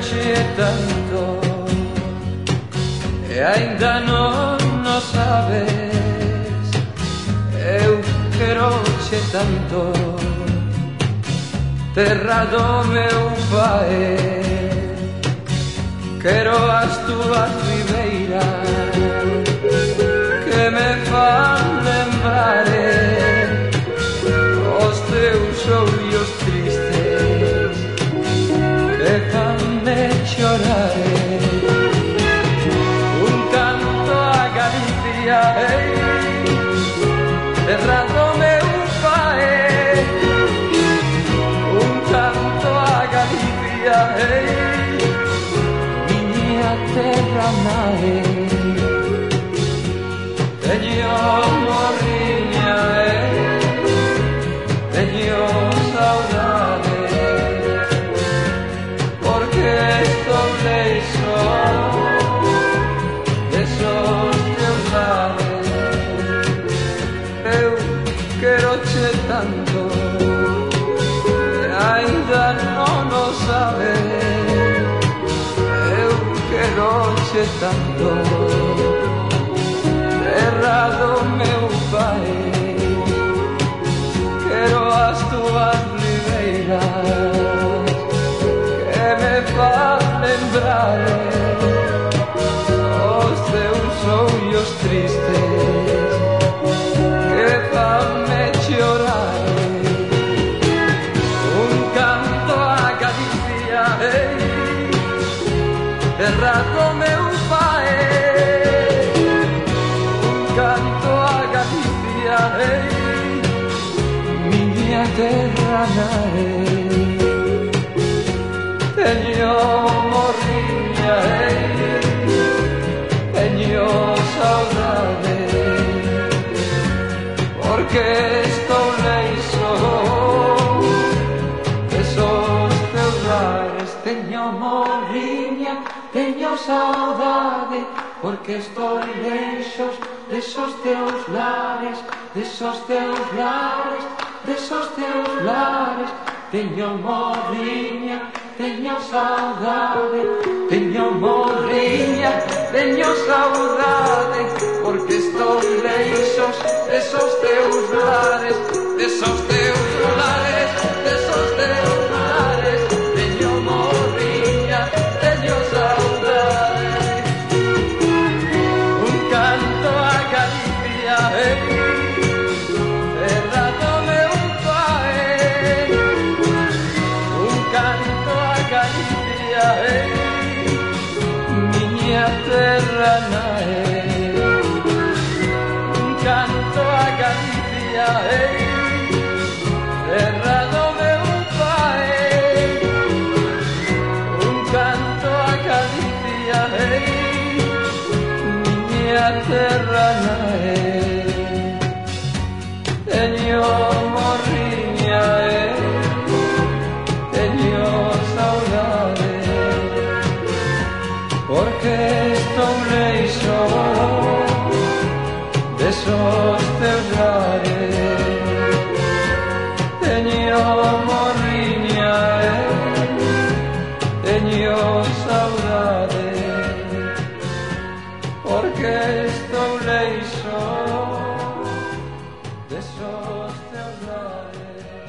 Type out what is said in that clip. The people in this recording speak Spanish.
che tanto e ainda non sabes. Eu quero che tanto, terra do meu pai. Quero as túas ribeiras que me fan lembrar os teus ollos tristes que fanme chorar. Un canto a Galicia, terra do meu pai. Un canto a Galicia, miña terra nai. Teño morriña, teño saudade, porque estou leixo desos teus lares. Eu quero che tanto e ainda non o sabes. Eu quero che tanto, terra do meu pai. Quero as túas ribeiras que me fan lembrar os teus ollos tristes que fanme chorar. Un canto a Galicia, terra do meu pai. Canto a Galicia, miña terra nai. Teño morriña, teño saudade, porque estou leixo desos teus lares. Teño morriña, teño saudade, porque estou leixos desos teus lares, desos teus lares, desos teus lares. Teño morriña, teño saudade, teño morriña, teño saudade, porque estou leixos desos teus lares, desos teus lares, desos teus lares. Teño morriña, teño saudade. Un canto a Galicia, terra do meu pai. Un canto a Galicia, miña terra nai. Un canto a Galicia, terra do meu pai. Un canto a Galicia, miña terra nai. Teño morriña, teño saudade, porque estou leixo desos teus lares. Teño morriña, teño saudade, porque estou leixo desos teus lares.